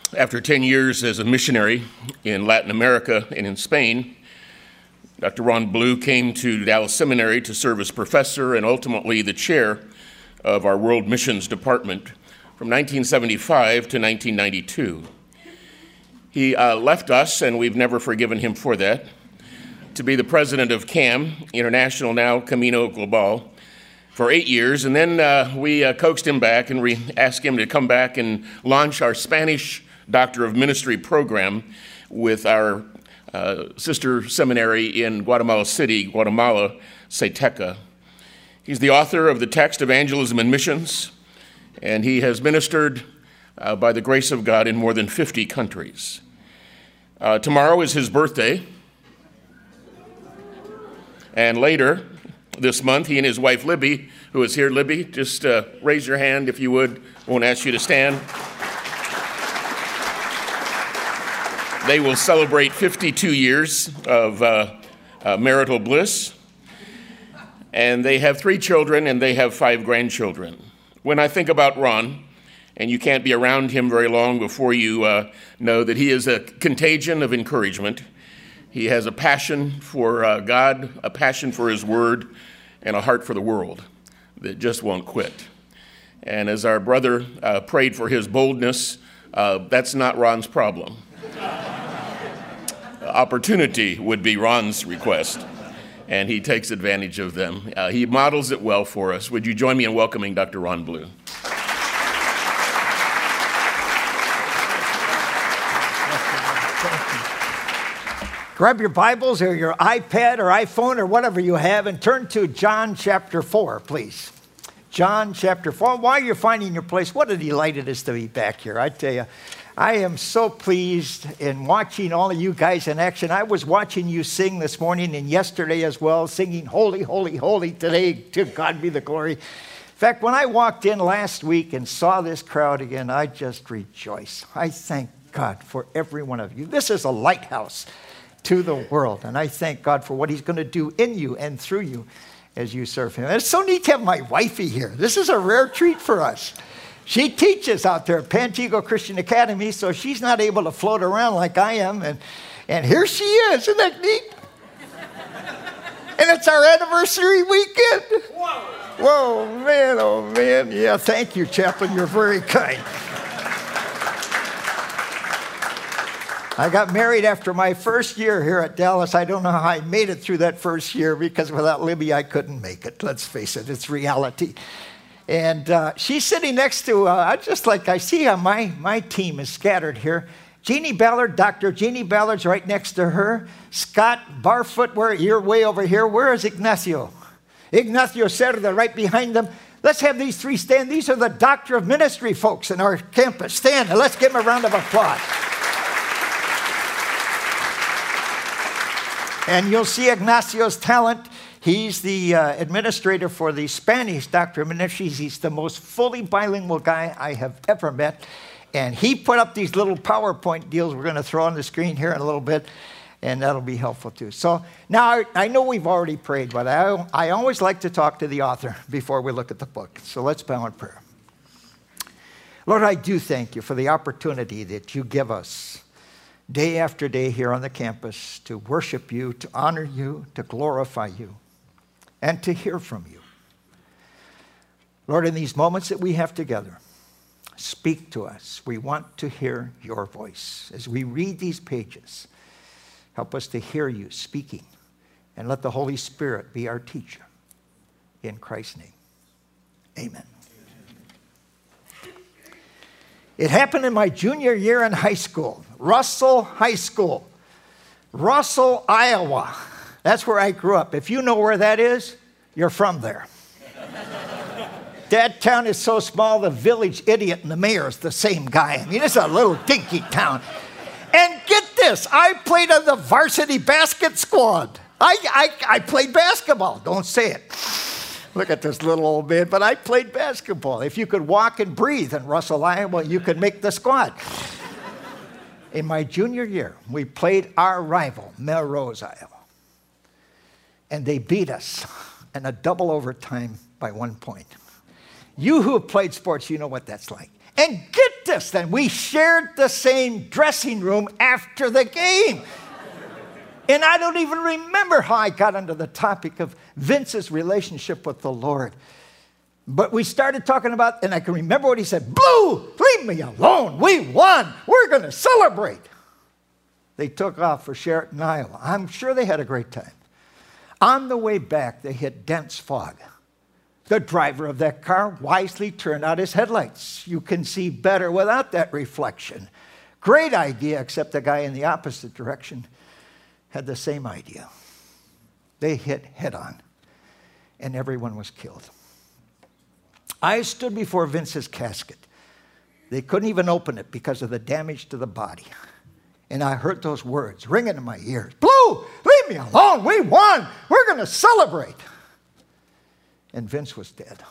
After 10 years as a missionary in Latin America and in Spain, Dr. Ron Blue came to Dallas Seminary to serve as professor and ultimately the chair of our World Missions Department from 1975 to 1992. He left us, and we've never forgiven him for that, to be the president of CAM, International Now Camino Global, for 8 years, and then we coaxed him back and asked him to come back and launch our Spanish Doctor of Ministry program with our sister seminary in Guatemala City, Guatemala, CETECA. He's the author of the text Evangelism and Missions, and he has ministered by the grace of God in more than 50 countries. Tomorrow is his birthday, and later this month, he and his wife Libby, who is here. Libby, just raise your hand if you would. I won't ask you to stand. They will celebrate 52 years of marital bliss. And they have 3 children, and they have 5 grandchildren. When I think about Ron, and you can't be around him very long before you know that he is a contagion of encouragement. He has a passion for God, a passion for his word, and a heart for the world that just won't quit. And as our brother prayed for his boldness, that's not Ron's problem. Opportunity would be Ron's request, and he takes advantage of them. He models it well for us. Would you join me in welcoming Dr. Ron Blue? Grab your Bibles or your iPad or iPhone or whatever you have and turn to John chapter 4, please. John chapter 4. While you're finding your place, what a delight it is to be back here. I tell you, I am so pleased in watching all of you guys in action. I was watching you sing this morning and yesterday as well, singing Holy, Holy, Holy. Today, to God be the glory. In fact, when I walked in last week and saw this crowd again, I just rejoice. I thank God for every one of you. This is a lighthouse to the world, and I thank God for what he's going to do in you and through you as you serve him. And it's so neat to have my wifey here. This is a rare treat for us. She teaches out there at Pantego Christian Academy, so she's not able to float around like I am. And here she is. Isn't that neat? And it's our anniversary weekend. Whoa, man, oh, man. Yeah, thank you, Chaplain. You're very kind. I got married after my first year here at Dallas. I don't know how I made it through that first year because without Libby, I couldn't make it. Let's face it, it's reality. And she's sitting next to, just like I see how my team is scattered here. Jeannie Ballard, Dr. Jeannie Ballard's right next to her. Scott Barfoot, you're way over here. Where is Ignacio? Ignacio Cerda right behind them. Let's have these 3 stand. These are the Doctor of Ministry folks in our campus. Stand and let's give them a round of applause. And you'll see Ignacio's talent. He's the administrator for the Spanish Doctor of Ministries. He's the most fully bilingual guy I have ever met. And he put up these little PowerPoint deals we're going to throw on the screen here in a little bit, and that'll be helpful too. So now I know we've already prayed, but I always like to talk to the author before we look at the book. So let's bow in prayer. Lord, I do thank you for the opportunity that you give us day after day here on the campus to worship you, to honor you, to glorify you, and to hear from you. Lord, in these moments that we have together, speak to us. We want to hear your voice. As we read these pages, help us to hear you speaking, and let the Holy Spirit be our teacher. In Christ's name, amen. It happened in my junior year in high school, Russell High School, Russell, Iowa. That's where I grew up. If you know where that is, you're from there. That town is so small, the village idiot and the mayor is the same guy. I mean, it's a little dinky town. And get this, I played on the varsity basket squad. I played basketball. Don't say it. Look at this little old man, but I played basketball. If you could walk and breathe in Russell, Iowa, you could make the squad. In my junior year, we played our rival, Melrose, Iowa. And they beat us in a double overtime by 1 point. You who have played sports, you know what that's like. And get greatest. And we shared the same dressing room after the game. And I don't even remember how I got onto the topic of Vince's relationship with the Lord. But we started talking about, and I can remember what he said, Blue, leave me alone. We won. We're going to celebrate. They took off for Sheraton, Iowa. I'm sure they had a great time. On the way back, they hit dense fog. The driver of that car wisely turned out his headlights. You can see better without that reflection. Great idea, except the guy in the opposite direction had the same idea. They hit head on, and everyone was killed. I stood before Vince's casket. They couldn't even open it because of the damage to the body. And I heard those words ringing in my ears. Blue, leave me alone. We won. We're going to celebrate. And Vince was dead.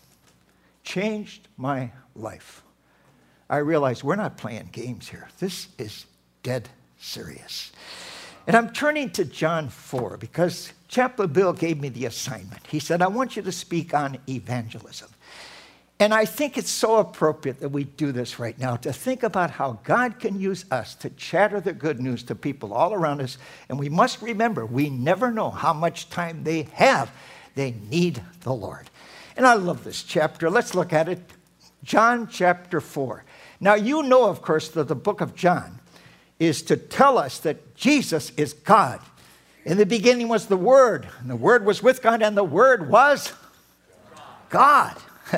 Changed my life. I realized we're not playing games here. This is dead serious. And I'm turning to John 4 because Chaplain Bill gave me the assignment. He said, I want you to speak on evangelism. And I think it's so appropriate that we do this right now, to think about how God can use us to chatter the good news to people all around us. And we must remember, we never know how much time they have. They need the Lord. And I love this chapter. Let's look at it. John chapter 4. Now, you know, of course, that the book of John is to tell us that Jesus is God. In the beginning was the Word, and the Word was with God, and the Word was God.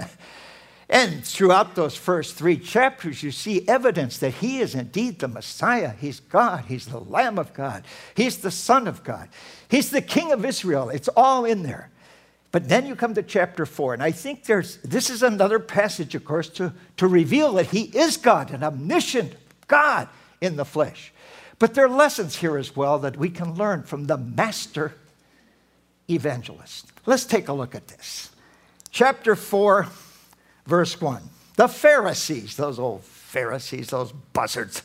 And throughout those first 3 chapters, you see evidence that he is indeed the Messiah. He's God. He's the Lamb of God. He's the Son of God. He's the King of Israel. It's all in there. But then you come to chapter 4, and I think this is another passage, of course, to reveal that he is God, an omniscient God in the flesh. But there are lessons here as well that we can learn from the master evangelist. Let's take a look at this. Chapter 4, verse 1. The Pharisees, those old Pharisees, those buzzards,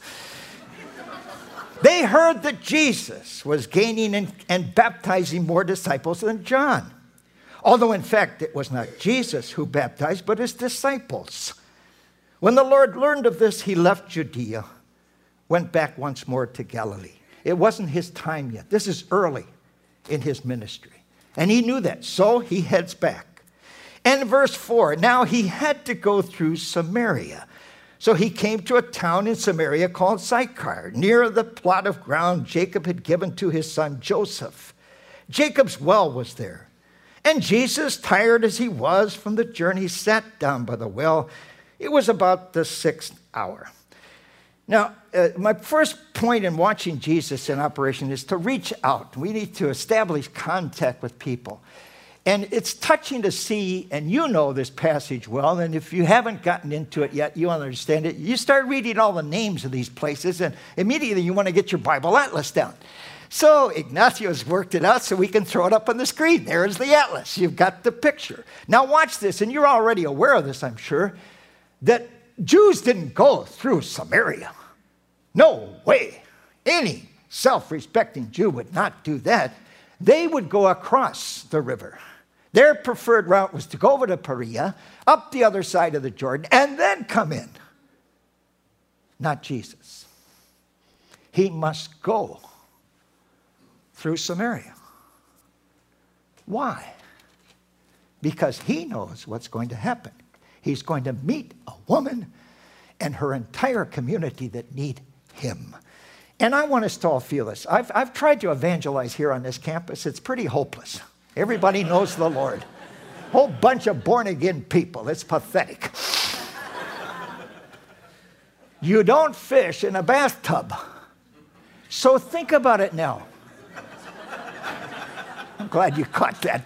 they heard that Jesus was gaining and baptizing more disciples than John. Although, in fact, it was not Jesus who baptized, but his disciples. When the Lord learned of this, he left Judea, went back once more to Galilee. It wasn't his time yet. This is early in his ministry. And he knew that, so he heads back. And verse 4, now he had to go through Samaria. So he came to a town in Samaria called Sychar, near the plot of ground Jacob had given to his son Joseph. Jacob's well was there. And Jesus, tired as he was from the journey, sat down by the well. It was about the 6th hour. Now, my first point in watching Jesus in operation is to reach out. We need to establish contact with people. And it's touching to see, and you know this passage well, and if you haven't gotten into it yet, you understand it. You start reading all the names of these places, and immediately you want to get your Bible atlas down. So Ignacio's worked it out so we can throw it up on the screen. There's the atlas. You've got the picture. Now watch this, and you're already aware of this, I'm sure, that Jews didn't go through Samaria. No way. Any self-respecting Jew would not do that. They would go across the river. Their preferred route was to go over to Perea, up the other side of the Jordan, and then come in. Not Jesus. He must go through Samaria. Why? Because he knows what's going to happen. He's going to meet a woman and her entire community that need him. And I want us to all feel this. I've tried to evangelize here on this campus. It's pretty hopeless. Everybody knows the Lord. Whole bunch of born-again people. It's pathetic. You don't fish in a bathtub. So think about it now. I'm glad you caught that.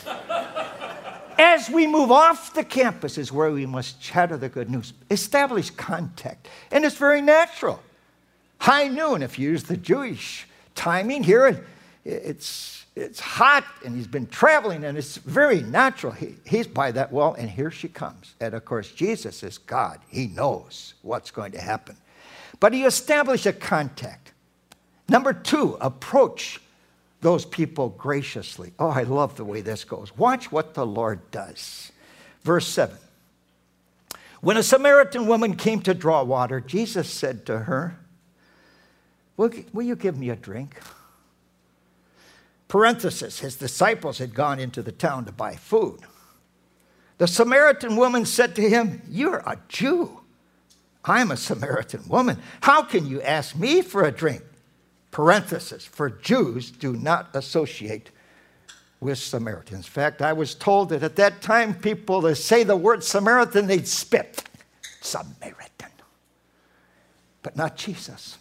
As we move off the campus is where we must chatter the good news, establish contact. And it's very natural. High noon, if you use the Jewish timing here, it's hot, and he's been traveling, and it's very natural. He's by that well, and here she comes. And, of course, Jesus is God. He knows what's going to happen. But he established a contact. Number 2, approach those people graciously. Oh, I love the way this goes. Watch what the Lord does. Verse 7. When a Samaritan woman came to draw water, Jesus said to her, will you give me a drink? Parenthesis, his disciples had gone into the town to buy food. The Samaritan woman said to him, you're a Jew. I'm a Samaritan woman. How can you ask me for a drink? Parenthesis, for Jews do not associate with Samaritans. In fact, I was told that at that time, people to say the word Samaritan, they'd spit. Samaritan. But not Jesus.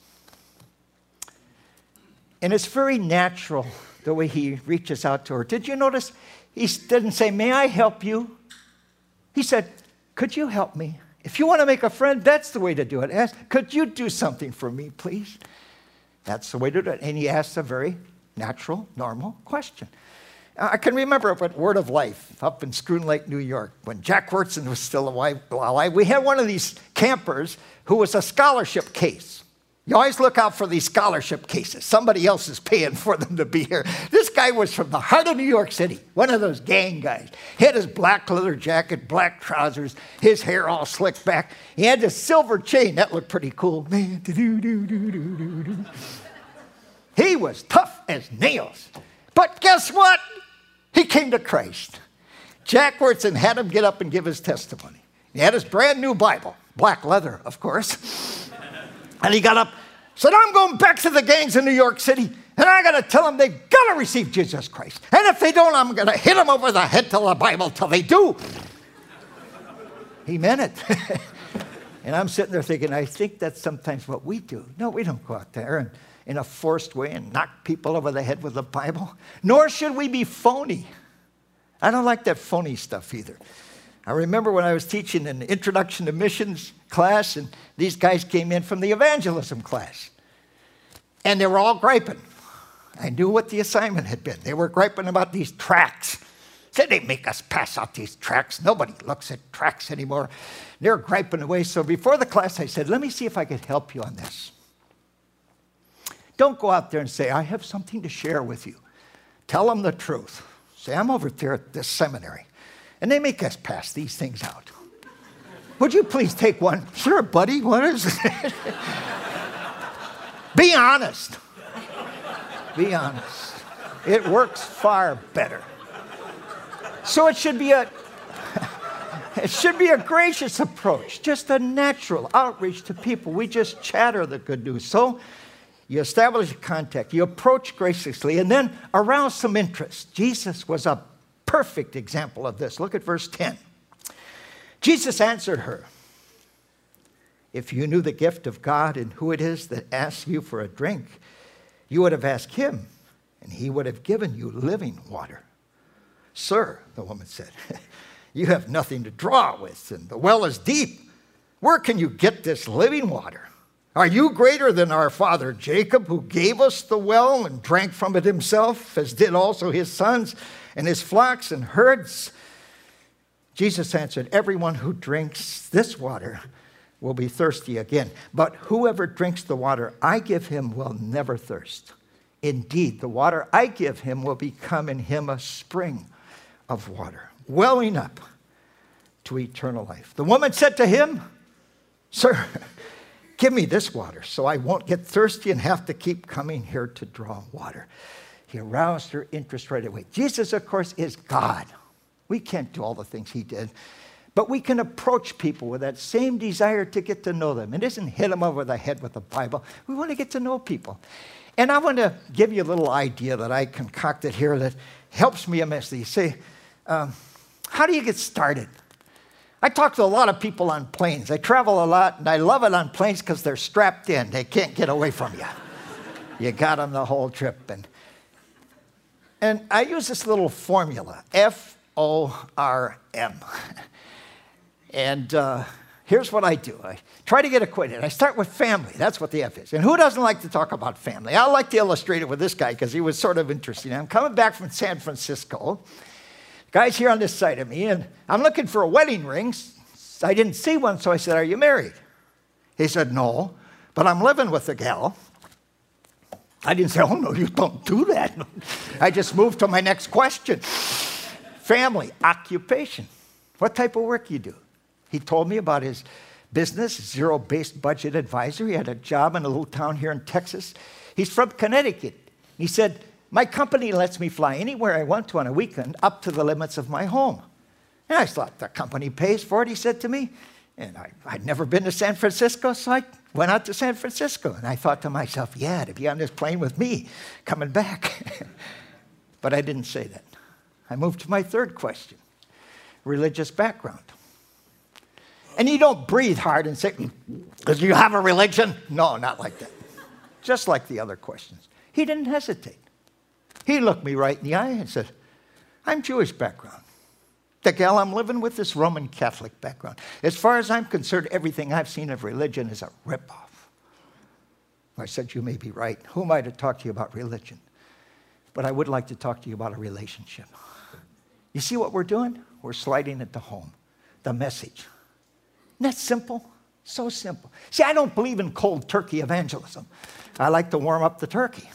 And it's very natural the way he reaches out to her. Did you notice? He didn't say, may I help you? He said, could you help me? If you want to make a friend, that's the way to do it. Ask, could you do something for me, please? That's the way to do it. And he asked a very natural, normal question. I can remember at Word of Life up in Schroon Lake, New York, when Jack Wurtson was still alive. We had one of these campers who was a scholarship case. You always look out for these scholarship cases. Somebody else is paying for them to be here. This guy was from the heart of New York City, one of those gang guys. He had his black leather jacket, black trousers, his hair all slicked back. He had this silver chain. That looked pretty cool. Man, he was tough as nails. But guess what? He came to Christ. Jack Wurtson had him get up and give his testimony. He had his brand new Bible, black leather, of course. And he got up, said, I'm going back to the gangs in New York City, and I got to tell them they got to receive Jesus Christ. And if they don't, I'm going to hit them over the head till the Bible till they do. He meant it. And I'm sitting there thinking, I think that's sometimes what we do. No, we don't go out there and in a forced way and knock people over the head with the Bible. Nor should we be phony. I don't like that phony stuff either. I remember when I was teaching an introduction to missions class, and these guys came in from the evangelism class. And they were all griping. I knew what the assignment had been. They were griping about these tracts. Said they make us pass out these tracts. Nobody looks at tracts anymore. They're griping away. So before the class, I said, let me see if I could help you on this. Don't go out there and say, I have something to share with you. Tell them the truth. Say, I'm over there at this seminary, and they make us pass these things out. Would you please take one? Sure, buddy, what is it? Be honest. Be honest. It works far better. So it should be a gracious approach, just a natural outreach to people. We just chatter the good news. So you establish a contact, you approach graciously, and then arouse some interest. Jesus was a perfect example of this. Look at verse 10. Jesus answered her, if you knew the gift of God and who it is that asks you for a drink, you would have asked him, and he would have given you living water. Sir, the woman said, you have nothing to draw with, and the well is deep. Where can you get this living water? Are you greater than our father Jacob, who gave us the well and drank from it himself, as did also his sons and his flocks and herds? Jesus answered, everyone who drinks this water will be thirsty again. But whoever drinks the water I give him will never thirst. Indeed, the water I give him will become in him a spring of water, welling up to eternal life. The woman said to him, Sir, give me this water so I won't get thirsty and have to keep coming here to draw water. He aroused her interest right away. Jesus, of course, is God. We can't do all the things he did, but we can approach people with that same desire to get to know them. It isn't hit them over the head with the Bible. We want to get to know people. And I want to give you a little idea that I concocted here that helps me immensely. Say, how do you get started? I talk to a lot of people on planes. I travel a lot, and I love it on planes because they're strapped in. They can't get away from you. You got them the whole trip. And I use this little formula, F-O-R-M. And here's what I do. I try to get acquainted. I start with family. That's what the F is. And who doesn't like to talk about family? I like to illustrate it with this guy because he was sort of interesting. I'm coming back from San Francisco. Guy's here on this side of me, and I'm looking for a wedding ring. I didn't see one, so I said, are you married? He said, no, but I'm living with a gal. I didn't say, oh, no, you don't do that. I just moved to my next question. Family, occupation. What type of work you do? He told me about his business, Zero-Based Budget Advisor. He had a job in a little town here in Texas. He's from Connecticut. He said, my company lets me fly anywhere I want to on a weekend up to the limits of my home. And I thought, the company pays for it, he said to me. And I'd never been to San Francisco, so I went out to San Francisco. And I thought to myself, yeah, to be on this plane with me, coming back. But I didn't say that. I moved to my third question, religious background. And you don't breathe hard and say, do you have a religion? No, not like that. Just like the other questions. He didn't hesitate. He looked me right in the eye and said, I'm Jewish background. The gal I'm living with is Roman Catholic background. As far as I'm concerned, everything I've seen of religion is a ripoff. I said, you may be right. Who am I to talk to you about religion? But I would like to talk to you about a relationship. You see what we're doing? We're sliding into home. The message. Isn't that simple? So simple. See, I don't believe in cold turkey evangelism. I like to warm up the turkey.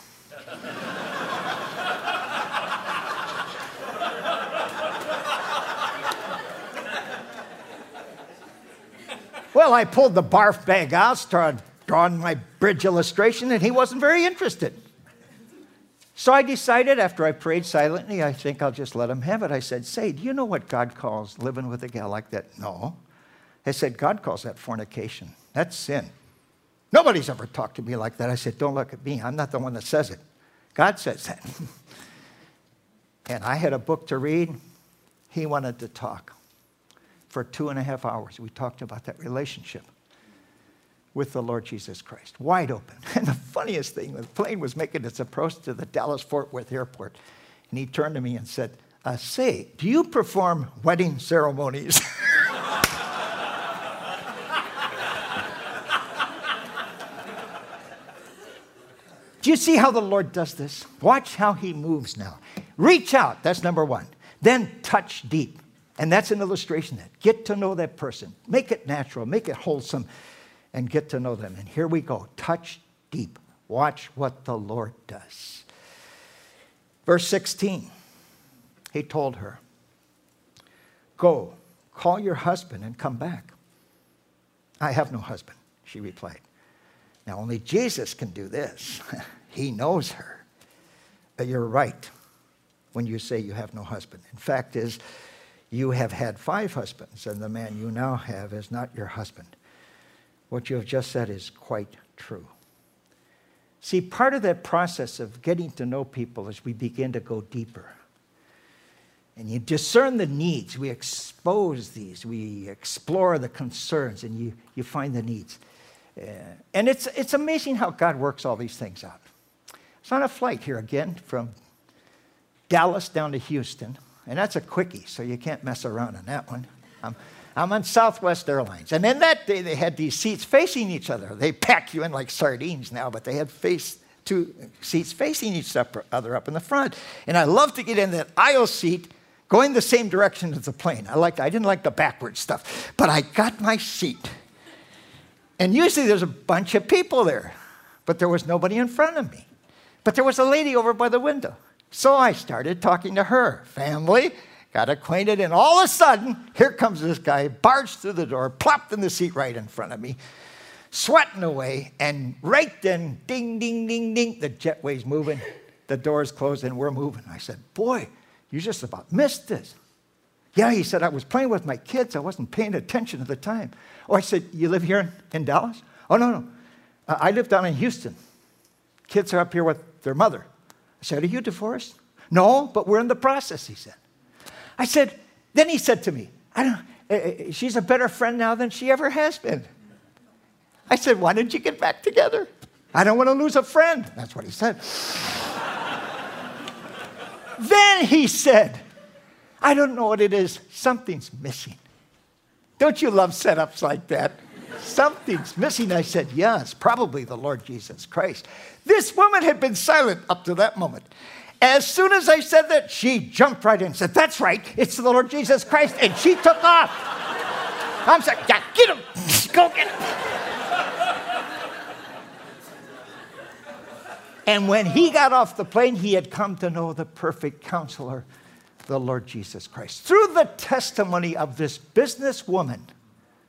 Well, I pulled the barf bag out, started drawing my bridge illustration, and he wasn't very interested. So I decided, after I prayed silently, I think I'll just let him have it. I said, say, do you know what God calls living with a gal like that? No. I said, God calls that fornication. That's sin. Nobody's ever talked to me like that. I said, don't look at me. I'm not the one that says it. God says that. And I had a book to read. He wanted to talk. For 2.5 hours, we talked about that relationship with the Lord Jesus Christ, wide open. And the funniest thing, the plane was making its approach to the Dallas-Fort Worth airport, and he turned to me and said, say, do you perform wedding ceremonies? Do you see how the Lord does this? Watch how he moves now. Reach out, that's number one. Then touch deep. And that's an illustration of that. Get to know that person. Make it natural. Make it wholesome. And get to know them. And here we go. Touch deep. Watch what the Lord does. Verse 16. He told her, go, call your husband and come back. I have no husband, she replied. Now, only Jesus can do this. He knows her. But you're right when you say you have no husband. In fact, you have had 5 husbands, and the man you now have is not your husband. What you have just said is quite true. See, part of that process of getting to know people is we begin to go deeper. And you discern the needs. We expose these. We explore the concerns, and you find the needs. And it's amazing how God works all these things out. I was on a flight here again from Dallas down to Houston. And that's a quickie, so you can't mess around on that one. I'm on Southwest Airlines. And then that day, they had these seats facing each other. They pack you in like sardines now, but they had 2 seats facing each other up in the front. And I love to get in that aisle seat going the same direction as the plane. I didn't like the backward stuff, but I got my seat. And usually there's a bunch of people there, but there was nobody in front of me. But there was a lady over by the window. So I started talking to her. Family, got acquainted, and all of a sudden, here comes this guy, barged through the door, plopped in the seat right in front of me, sweating away, and right then, ding, ding, ding, ding, the jetway's moving, the door's closed, and we're moving. I said, boy, you just about missed this. Yeah, he said, I was playing with my kids. I wasn't paying attention at the time. Oh, I said, you live here in Dallas? Oh, no. I live down in Houston. Kids are up here with their mother. I said, are you divorced? No, but we're in the process, he said. I said, then he said to me, she's a better friend now than she ever has been. I said, why didn't you get back together? I don't want to lose a friend. That's what he said. Then he said, I don't know what it is. Something's missing. Don't you love setups like that? Something's missing. I said, yeah, it's probably the Lord Jesus Christ. This woman had been silent up to that moment. As soon as I said that, she jumped right in and said, that's right, it's the Lord Jesus Christ, and she took off. I'm saying, yeah, get him. Go get him. And when he got off the plane, he had come to know the perfect counselor, the Lord Jesus Christ. Through the testimony of this businesswoman,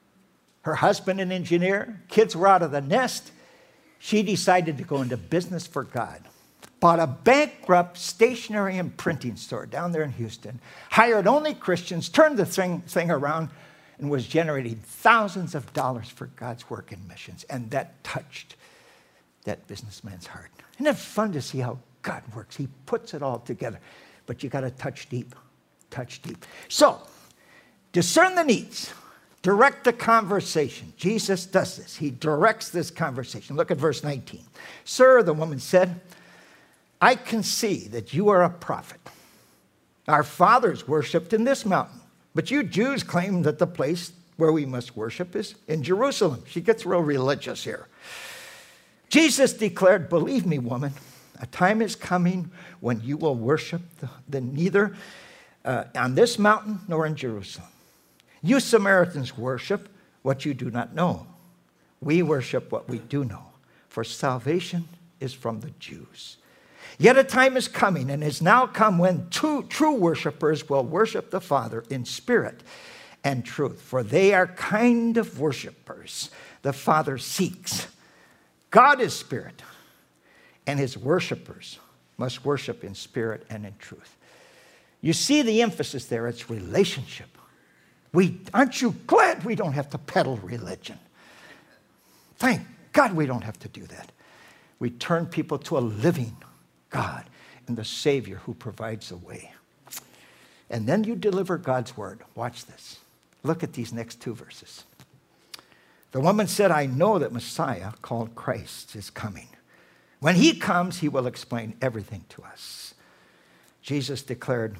Her husband, an engineer, kids were out of the nest. She decided to go into business for God. Bought a bankrupt stationery and printing store down there in Houston, hired only Christians, turned the thing around, and was generating thousands of dollars for God's work in missions. And that touched that businessman's heart. Isn't it fun to see how God works? He puts it all together. But you got to touch deep. Touch deep. So, discern the needs. Direct the conversation. Jesus does this. He directs this conversation. Look at verse 19. Sir, the woman said, I can see that you are a prophet. Our fathers worshipped in this mountain, but you Jews claim that the place where we must worship is in Jerusalem. She gets real religious here. Jesus declared, believe me, woman, a time is coming when you will worship neither on this mountain nor in Jerusalem. You Samaritans worship what you do not know. We worship what we do know, for salvation is from the Jews. Yet a time is coming and is now come when true worshipers will worship the Father in spirit and truth, for they are kind of worshipers the Father seeks. God is spirit, and his worshipers must worship in spirit and in truth. You see the emphasis there, it's relationship. Aren't you glad we don't have to peddle religion? Thank God we don't have to do that. We turn people to a living God and the Savior who provides a way. And then you deliver God's word. Watch this. Look at these next two verses. The woman said, I know that Messiah, called Christ, is coming. When he comes, he will explain everything to us. Jesus declared,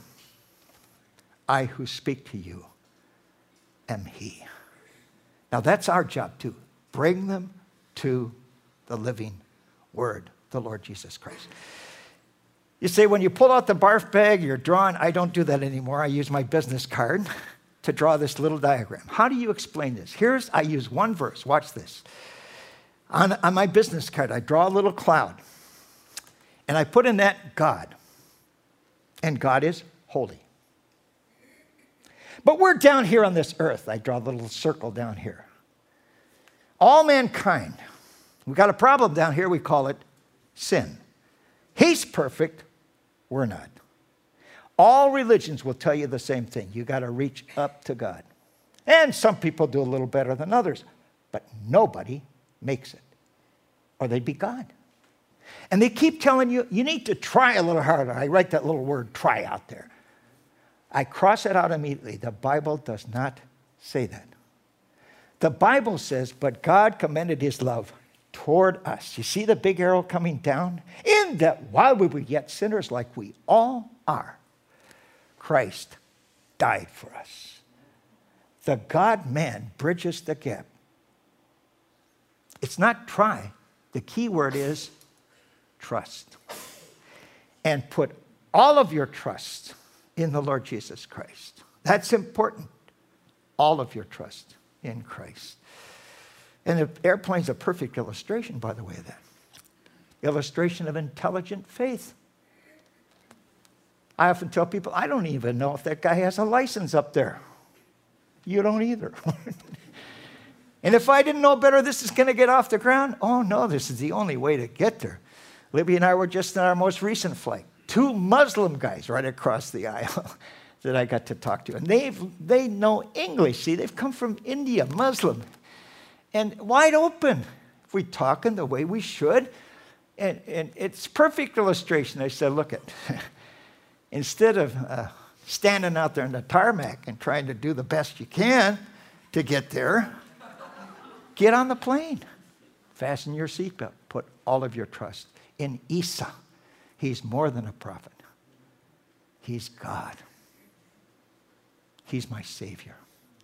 I who speak to you am he. Now that's our job too. Bring them to the living word, the Lord Jesus Christ. You say, when you pull out the barf bag, you're drawing. I don't do that anymore. I use my business card to draw this little diagram. How do you explain this? I use one verse. Watch this. On my business card, I draw a little cloud. And I put in that God. And God is holy. But we're down here on this earth. I draw a little circle down here. All mankind. We've got a problem down here. We call it sin. He's perfect. We're not. All religions will tell you the same thing. You got to reach up to God. And some people do a little better than others. But nobody makes it. Or they'd be God. And they keep telling you, you need to try a little harder. I write that little word, try, out there. I cross it out immediately. The Bible does not say that. The Bible says, but God commended his love toward us. You see the big arrow coming down? In that while we were yet sinners, like we all are, Christ died for us. The God-man bridges the gap. It's not try. The key word is trust. And put all of your trust in the Lord Jesus Christ. That's important. All of your trust in Christ. And the airplane's a perfect illustration, by the way, of that. Illustration of intelligent faith. I often tell people, I don't even know if that guy has a license up there. You don't either. And if I didn't know better, this is going to get off the ground? Oh, no, this is the only way to get there. Libby and I were just on our most recent flight. 2 Muslim guys right across the aisle that I got to talk to. And they know English. See, they've come from India, Muslim. And wide open. If we talking the way we should. And it's perfect illustration. I said, look at, instead of standing out there in the tarmac and trying to do the best you can to get there, get on the plane. Fasten your seatbelt. Put all of your trust in Isa. He's more than a prophet. He's God. He's my Savior.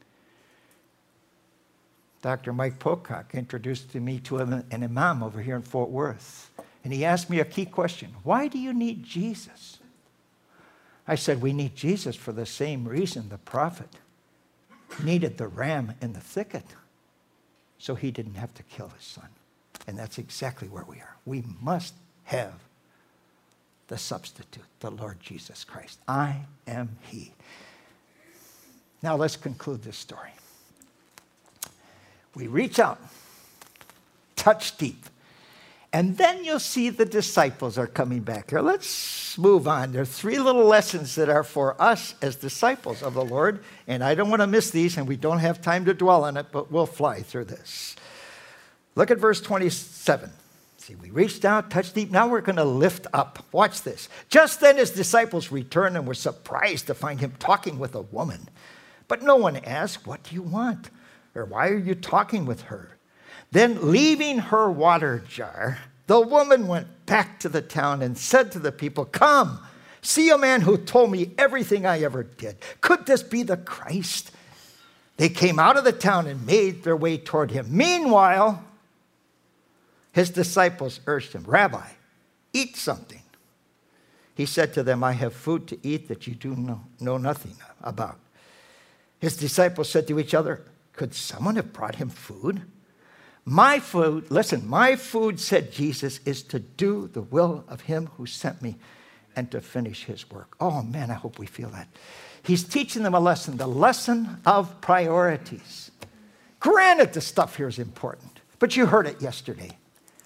Dr. Mike Pocock introduced me to an imam over here in Fort Worth. And he asked me a key question. Why do you need Jesus? I said, we need Jesus for the same reason the prophet needed the ram in the thicket. So he didn't have to kill his son. And that's exactly where we are. We must have the substitute, the Lord Jesus Christ. I am he. Now let's conclude this story. We reach out, touch deep. And then you'll see the disciples are coming back here. Let's move on. There are 3 little lessons that are for us as disciples of the Lord. And I don't want to miss these, and we don't have time to dwell on it, but we'll fly through this. Look at verse 27. See, we reached out, touched deep. Now we're going to lift up. Watch this. Just then his disciples returned and were surprised to find him talking with a woman. But no one asked, "What do you want?" or "Why are you talking with her?" Then, leaving her water jar, the woman went back to the town and said to the people, "Come, see a man who told me everything I ever did. Could this be the Christ?" They came out of the town and made their way toward him. Meanwhile, his disciples urged him, "Rabbi, eat something." He said to them, "I have food to eat that you do know nothing about." His disciples said to each other, "Could someone have brought him food?" "My food," listen, "my food," said Jesus, "is to do the will of him who sent me and to finish his work." Oh man, I hope we feel that. He's teaching them a lesson, the lesson of priorities. Granted, the stuff here is important, but you heard it yesterday.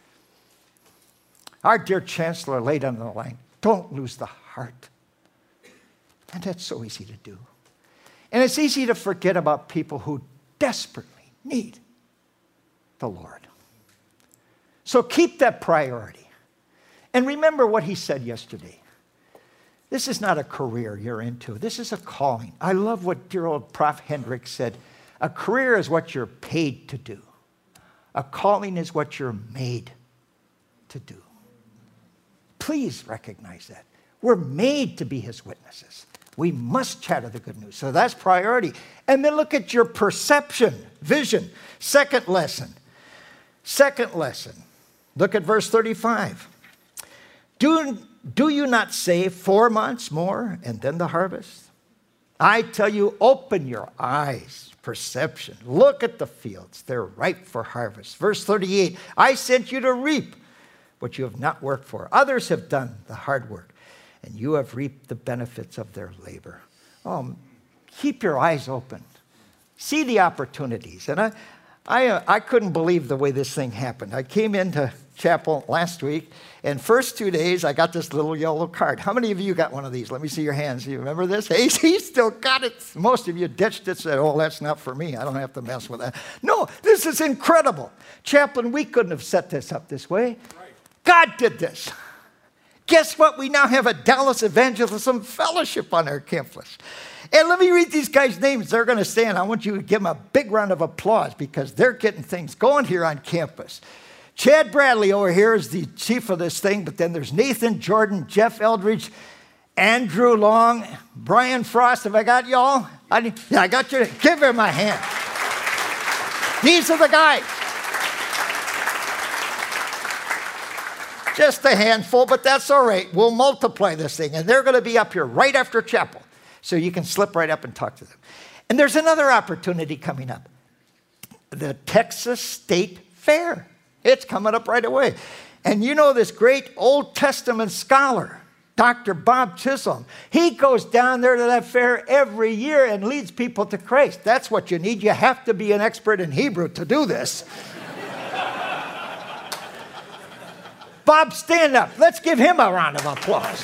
Our dear chancellor laid on the line, don't lose the heart. And that's so easy to do. And it's easy to forget about people who desperately need the Lord. So keep that priority. And remember what he said yesterday. This is not a career you're into. This is a calling. I love what dear old Prof. Hendricks said. A career is what you're paid to do. A calling is what you're made to do. Please recognize that. We're made to be his witnesses. We must chatter the good news. So that's priority. And then look at your perception, vision. Second lesson. Look at verse 35. Do you not say 4 months more and then the harvest? I tell you, open your eyes, perception. Look at the fields. They're ripe for harvest. Verse 38. I sent you to reap what you have not worked for. Others have done the hard work, and you have reaped the benefits of their labor. Oh, keep your eyes open. See the opportunities. And I couldn't believe the way this thing happened. I came into chapel last week, and first 2 days, I got this little yellow card. How many of you got one of these? Let me see your hands. You remember this? Hey, he still got it. Most of you ditched it, said, oh, that's not for me. I don't have to mess with that. No, this is incredible. Chaplain, we couldn't have set this up this way. Right. God did this. Guess what? We now have a Dallas Evangelism Fellowship on our campus. And let me read these guys' names. They're going to stand. I want you to give them a big round of applause because they're getting things going here on campus. Chad Bradley over here is the chief of this thing, but then there's Nathan Jordan, Jeff Eldridge, Andrew Long, Brian Frost. Have I got y'all? I got you. Give him a hand. These are the guys. Just a handful, but that's all right. We'll multiply this thing, and they're going to be up here right after chapel. So you can slip right up and talk to them. And there's another opportunity coming up. The Texas State Fair. It's coming up right away. And you know this great Old Testament scholar, Dr. Bob Chisholm. He goes down there to that fair every year and leads people to Christ. That's what you need. You have to be an expert in Hebrew to do this. Bob, stand up. Let's give him a round of applause.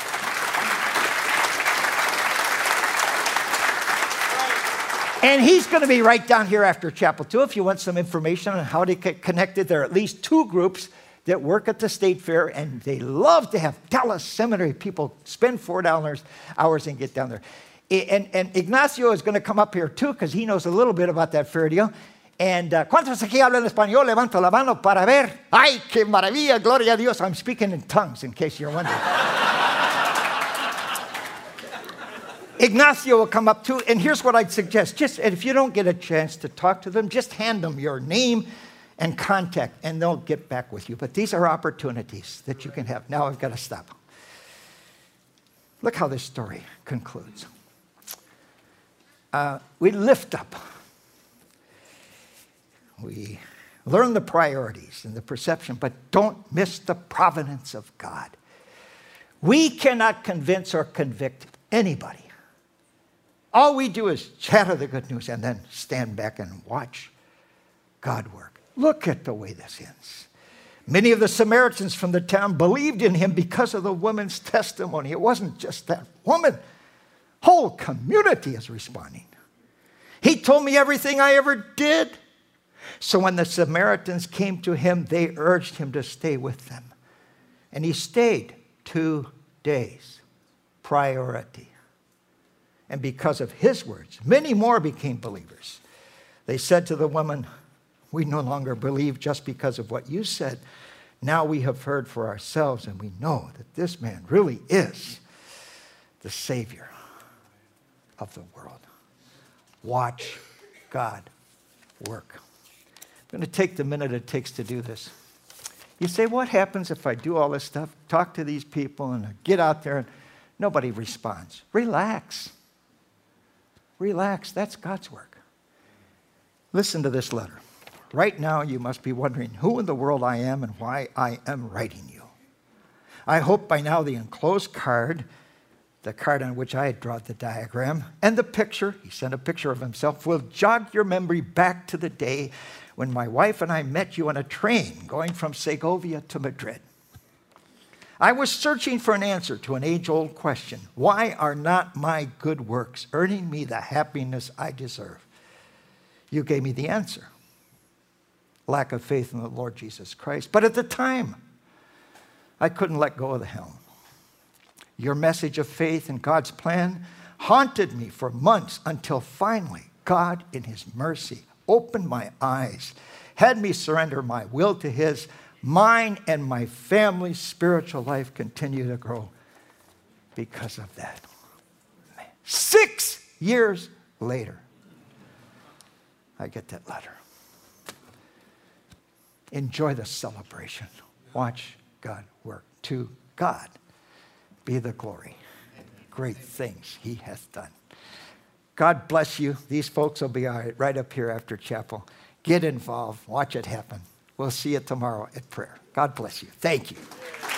And he's going to be right down here after chapel, too. If you want some information on how to get connected, there are at least 2 groups that work at the State Fair, and they love to have Dallas Seminary people spend hours and get down there. And Ignacio is going to come up here, too, because he knows a little bit about that fair deal. And ¿cuántos aquí hablan español? Levanta la mano para ver. ¡Ay, qué maravilla! Gloria a Dios. I'm speaking in tongues, in case you're wondering. Ignacio will come up too, and here's what I'd suggest. And if you don't get a chance to talk to them, just hand them your name and contact, and they'll get back with you. But these are opportunities that you can have. Now I've got to stop. Look how this story concludes. We lift up. We learn the priorities and the perception, but don't miss the providence of God. We cannot convince or convict anybody. All we do is chatter the good news and then stand back and watch God work. Look at the way this ends. Many of the Samaritans from the town believed in him because of the woman's testimony. It wasn't just that woman. Whole community is responding. He told me everything I ever did. So when the Samaritans came to him, they urged him to stay with them. And he stayed 2 days. Priority. And because of his words, many more became believers. They said to the woman, we no longer believe just because of what you said. Now we have heard for ourselves, and we know that this man really is the Savior of the world. Watch God work. I'm going to take the minute it takes to do this. You say, what happens if I do all this stuff, talk to these people, and I get out there and nobody responds? Relax. Relax. That's God's work. Listen to this letter. Right now, you must be wondering who in the world I am and why I am writing you. I hope by now the enclosed card, the card on which I had drawn the diagram, and the picture, he sent a picture of himself, will jog your memory back to the day when my wife and I met you on a train going from Segovia to Madrid. I was searching for an answer to an age-old question. Why are not my good works earning me the happiness I deserve? You gave me the answer. Lack of faith in the Lord Jesus Christ. But at the time, I couldn't let go of the helm. Your message of faith in God's plan haunted me for months until finally God, in his mercy, opened my eyes, had me surrender my will to his. Mine and my family's spiritual life continue to grow because of that. 6 years later, I get that letter. Enjoy the celebration. Watch God work. To God be the glory. Great things he hath done. God bless you. These folks will be right up here after chapel. Get involved. Watch it happen. We'll see you tomorrow at prayer. God bless you. Thank you.